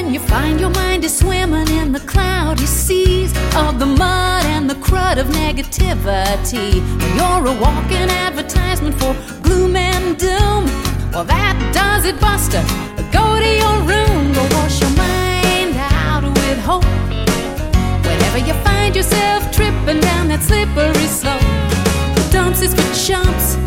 you find your mind is swimming in the cloudy seas of the mud and the crud of negativity, when you're a walking advertisement for gloom and doom, well, that does it, Buster. Go to your room, go wash your mind out with hope. Whenever you find yourself tripping down that slippery slope, the dumps is for chumps,